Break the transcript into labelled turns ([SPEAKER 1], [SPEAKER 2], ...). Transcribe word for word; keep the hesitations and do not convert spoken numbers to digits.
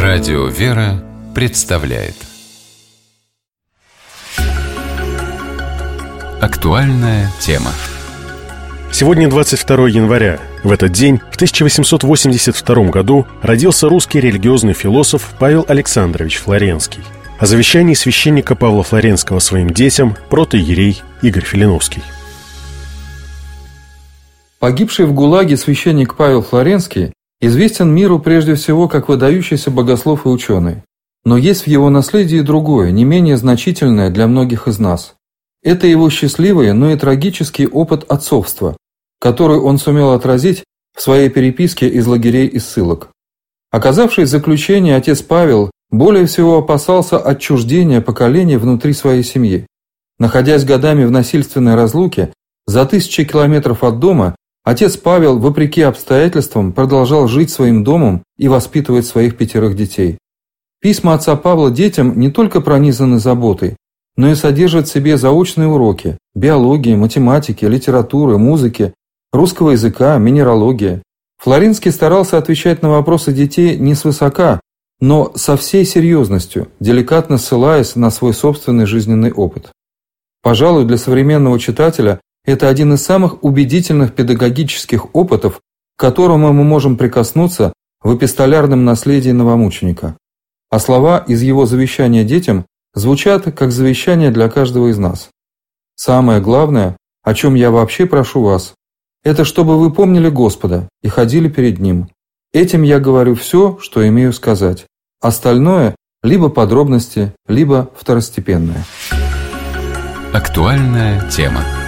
[SPEAKER 1] Радио «Вера» представляет актуальная тема.
[SPEAKER 2] Сегодня двадцать второе января. В этот день, в тысяча восемьсот восемьдесят втором году, родился русский религиозный философ Павел Александрович Флоренский. О завещании священника Павла Флоренского своим детям протоиерей Игорь Филиновский.
[SPEAKER 3] Погибший в ГУЛАГе священник Павел Флоренский известен миру прежде всего как выдающийся богослов и ученый. Но есть в его наследии другое, не менее значительное для многих из нас. Это его счастливый, но и трагический опыт отцовства, который он сумел отразить в своей переписке из лагерей и ссылок. Оказавшись в заключении, отец Павел более всего опасался отчуждения поколений внутри своей семьи. Находясь годами в насильственной разлуке, за тысячи километров от дома, отец Павел, вопреки обстоятельствам, продолжал жить своим домом и воспитывать своих пятерых детей. Письма отца Павла детям не только пронизаны заботой, но и содержат в себе заочные уроки биологии, математики, литературы, музыки, русского языка, минералогии. Флоренский старался отвечать на вопросы детей не свысока, но со всей серьезностью, деликатно ссылаясь на свой собственный жизненный опыт. Пожалуй, для современного читателя это один из самых убедительных педагогических опытов, к которому мы можем прикоснуться в эпистолярном наследии новомученика. А слова из его завещания детям звучат как завещание для каждого из нас. Самое главное, о чем я вообще прошу вас, это чтобы вы помнили Господа и ходили перед Ним. Этим я говорю все, что имею сказать. Остальное – либо подробности, либо второстепенное.
[SPEAKER 1] Актуальная тема.